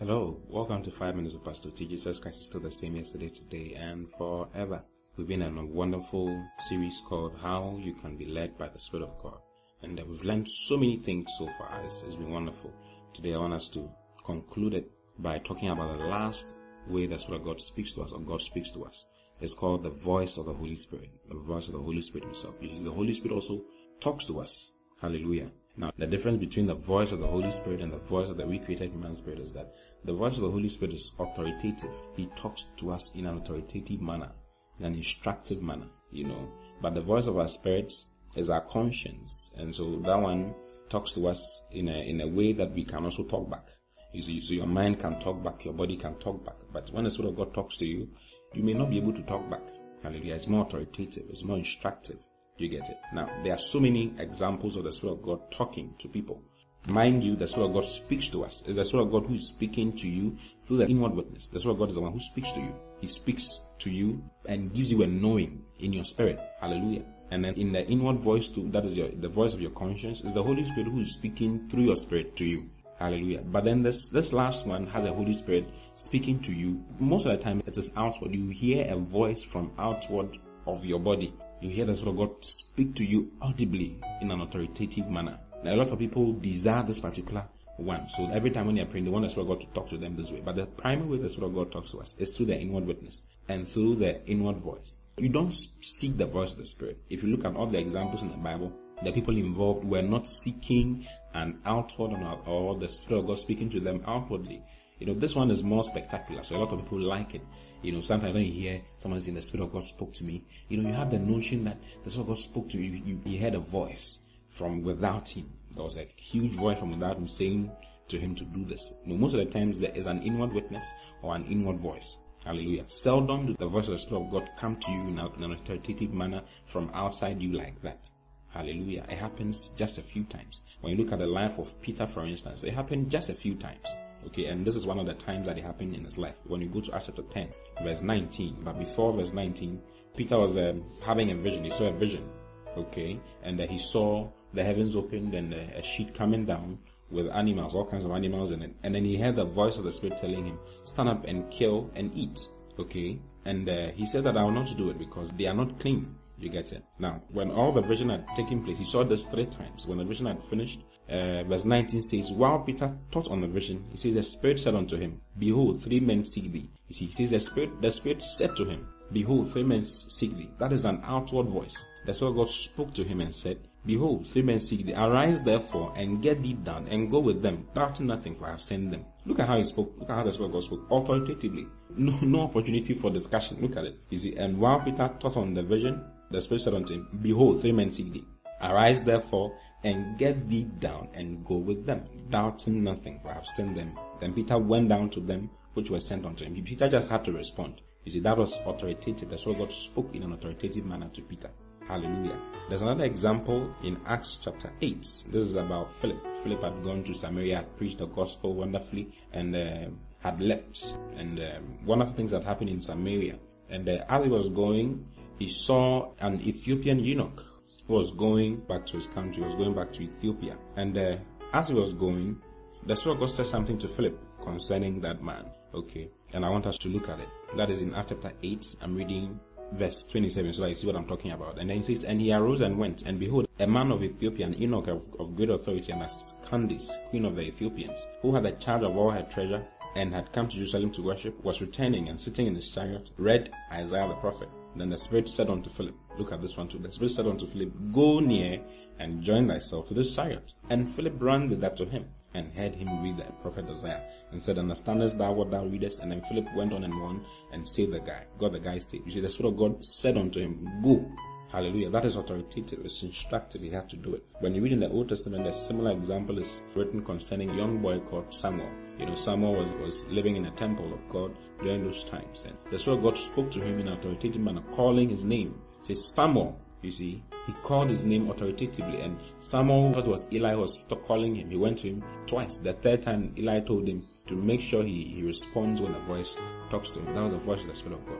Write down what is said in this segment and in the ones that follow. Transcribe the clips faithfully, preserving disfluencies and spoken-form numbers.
Hello, welcome to five minutes with Pastor T. Jesus Christ is still the same yesterday, today, and forever. We've been in a wonderful series called How You Can Be Led by the Spirit of God. And uh, we've learned so many things so far. It's, it's been wonderful. Today I want us to conclude it by talking about the last way the Spirit of God speaks to us, or God speaks to us. It's called the voice of the Holy Spirit. The voice of the Holy Spirit himself. You see, the Holy Spirit also talks to us. Hallelujah. Now, the difference between the voice of the Holy Spirit and the voice of the recreated human spirit is that the voice of the Holy Spirit is authoritative. He talks to us in an authoritative manner, in an instructive manner, you know. But the voice of our spirits is our conscience. And so that one talks to us in a, in a way that we can also talk back. You see, so your mind can talk back, your body can talk back. But when the Spirit of God talks to you, you may not be able to talk back. Hallelujah. It's more authoritative. It's more instructive. You get it? Now, there are so many examples of the Spirit of God talking to people. Mind you, the Spirit of God speaks to us. It's the Spirit of God who is speaking to you through the inward witness. The Spirit of God is the one who speaks to you. He speaks to you and gives you a knowing in your spirit. Hallelujah. And then in the inward voice, too, that is your, the voice of your conscience, is the Holy Spirit who is speaking through your spirit to you. Hallelujah. But then this, this last one has a Holy Spirit speaking to you. Most of the time it is outward. You hear a voice from outward of your body. You hear the Spirit of God speak to you audibly in an authoritative manner. Now, a lot of people desire this particular one. So every time when they are praying, they want the Spirit of God to talk to them this way. But the primary way the Spirit of God talks to us is through the inward witness and through the inward voice. You don't seek the voice of the Spirit. If you look at all the examples in the Bible, the people involved were not seeking an outward or the Spirit of God speaking to them outwardly. You know, this one is more spectacular, so a lot of people like it. You know, sometimes when you hear someone saying the Spirit of God spoke to me, you know, you have the notion that the Spirit of God spoke to you. You, you heard a voice from without him. There was a huge voice from without him saying to him to do this. You know, most of the times there is an inward witness or an inward voice. Hallelujah. Seldom does the voice of the Spirit of God come to you in, a, in an authoritative manner from outside you like that. Hallelujah. It happens just a few times. When you look at the life of Peter, for instance, it happened just a few times. Okay, and this is one of the times that it happened in his life. When you go to Acts chapter ten, verse nineteen, but before verse nineteen, Peter was um, having a vision. He saw a vision, okay, and uh, he saw the heavens opened and uh, a sheet coming down with animals, all kinds of animals in it. And then he heard the voice of the Spirit telling him, stand up and kill and eat, okay. And uh, he said that I will not do it because they are not clean. You get it? Now, when all the vision had taken place, he saw this three times. When the vision had finished, uh, verse nineteen says, while Peter thought on the vision, he says, the Spirit said unto him, behold, three men seek thee. You see, he says, the Spirit, the Spirit said to him, behold, three men seek thee. That is an outward voice. That's why God spoke to him and said, behold, three men seek thee. Arise therefore and get thee down and go with them, doubting nothing, for I have sent them. Look at how he spoke. Look at how the Spirit of God spoke. Authoritatively. No, no opportunity for discussion. Look at it. You see, and while Peter thought on the vision, the Spirit said unto him, behold, three men seek thee. Arise therefore and get thee down and go with them, doubting nothing, for I have sent them. Then Peter went down to them which were sent unto him. Peter just had to respond. You see, that was authoritative. That's why God spoke in an authoritative manner to Peter. Hallelujah. There's another example in Acts chapter eight. This is about Philip. Philip had gone to Samaria, had preached the gospel wonderfully, and uh, had left. And um, one of the things that happened in Samaria, and uh, as he was going, he saw an Ethiopian eunuch who was going back to his country, was going back to Ethiopia. And uh, as he was going, the Spirit of God said something to Philip concerning that man. Okay, and I want us to look at it. That is in Acts chapter eight. I'm reading verse twenty-seven, so that you see what I'm talking about. And then he says, and he arose and went, and behold, a man of Ethiopia, an eunuch of, of great authority, and as Candace, queen of the Ethiopians, who had a charge of all her treasure, and had come to Jerusalem to worship, was returning and sitting in his chariot, read Isaiah the prophet. Then the Spirit said unto Philip, look at this one too. The Spirit said unto Philip, go near and join thyself to this chariot. And Philip ran with that to him, and heard him read the prophet Isaiah, and said, understandest thou what thou readest? And then Philip went on and on and saved the guy. Got the guy saved. You see, the Spirit of God said unto him, go. Hallelujah. That is authoritative. It's instructive. He had to do it. When you read in the Old Testament, a similar example is written concerning a young boy called Samuel. You know, Samuel was, was living in a temple of God during those times. And the Spirit of God spoke to him in an authoritative manner, calling his name. It says, Samuel. You see, he called his name authoritatively. And Samuel thought it was Eli who was calling him. He went to him twice. The third time, Eli told him to make sure he, he responds when the voice talks to him. That was the voice of the Spirit of God.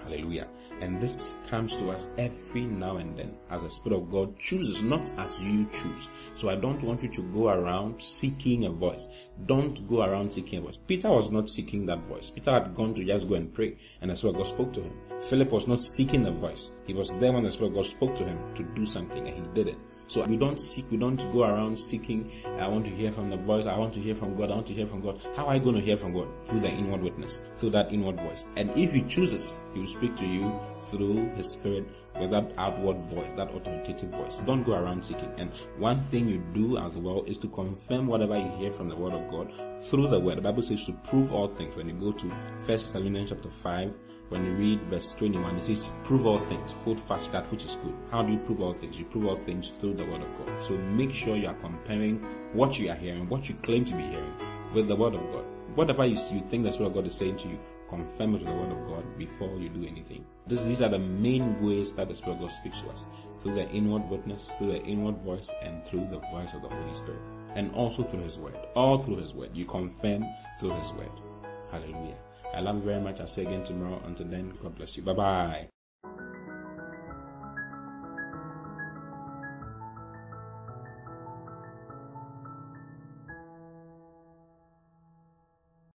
Hallelujah. And this comes to us every now and then as the Spirit of God chooses, not as you choose. So I don't want you to go around seeking a voice. Don't go around seeking a voice. Peter was not seeking that voice. Peter had gone to just go and pray, and the Spirit of God spoke to him. Philip was not seeking a voice. He was there when the Spirit of God spoke to him to do something, and he did it. So we don't seek, we don't go around seeking, I want to hear from the voice, I want to hear from God, I want to hear from God. How are you going to hear from God? Through the inward witness, through that inward voice. And if He chooses, He will speak to you through His Spirit with that outward voice, that authoritative voice. Don't go around seeking. And one thing you do as well is to confirm whatever you hear from the Word of God through the Word. The Bible says to prove all things. When you go to First Thessalonians chapter five, when you read verse twenty-one, it says, prove all things, hold fast that which is good. How do you prove all things? You prove all things through the Word of God. So make sure you are comparing what you are hearing, what you claim to be hearing, with the Word of God. Whatever you, see, you think the Spirit of God is saying to you, confirm it with the Word of God before you do anything. This, these are the main ways that the Spirit of God speaks to us. Through the inward witness, through the inward voice, and through the voice of the Holy Spirit. And also through His Word. All through His Word. You confirm through His Word. Hallelujah. I love you very much. I'll see you again tomorrow. Until then, God bless you. Bye-bye.